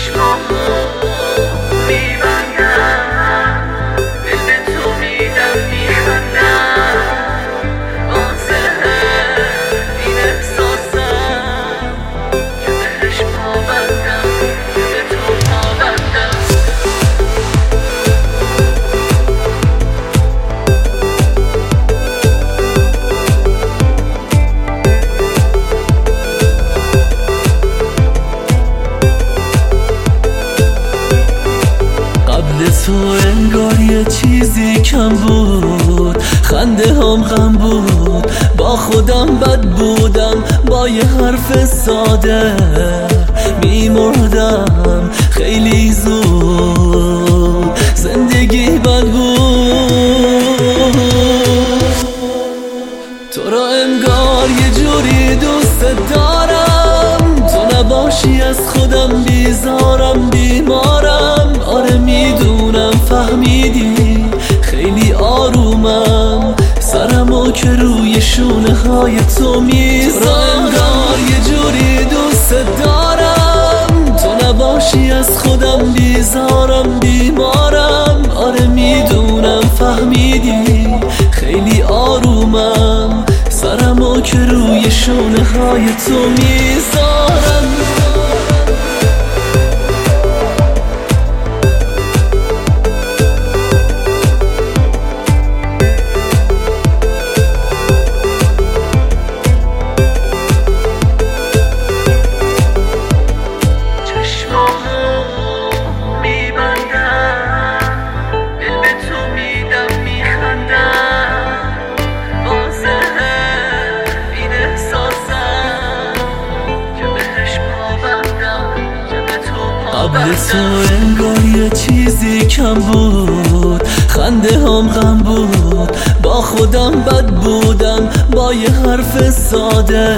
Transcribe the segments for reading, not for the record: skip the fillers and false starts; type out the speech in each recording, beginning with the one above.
تو انگار یه چیزی کم بود، خنده هم غم بود، با خودم بد بودم، با یه حرف ساده میمردم خیلی زود، زندگی بد بود. تو را انگار یه جوری دوست دارم، تو نباشی از خودم بیزارم، بیمارم. آره میدونم فهمیدی خیلی آرومم، سرمو که روی شونه های تو میذارم. تو را انگار یه جوری دوست دارم، تو نباشی از خودم بیزارم، بیمارم. آره میدونم فهمیدی خیلی آرومم، سرمو که روی شونه های تو میذارم. قبل تو انگار یه چیزی کم بود، خنده هم غم بود، با خودم بد بودم، با یه حرف ساده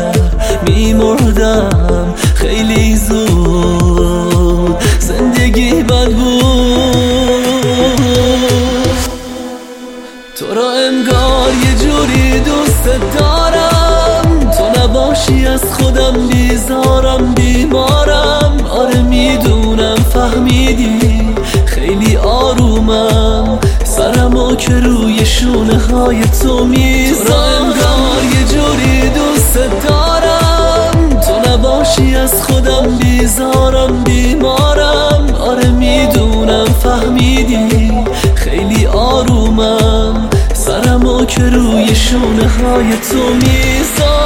میمردم خیلی زود، زندگی بد بود. تو را انگار یه جوری دوست دارم، تو نباشی از خودم بیزارم، بیمارم. آره میدونم فهمیدی خیلی آرومم، سرمو که روی شونه های تو میذارم. تو را انگار یه جوری دوست دارم، تو نباشی از خودم بیزارم، بیمارم. آره میدونم فهمیدی خیلی آرومم، سرمو که روی شونه های تو میذارم.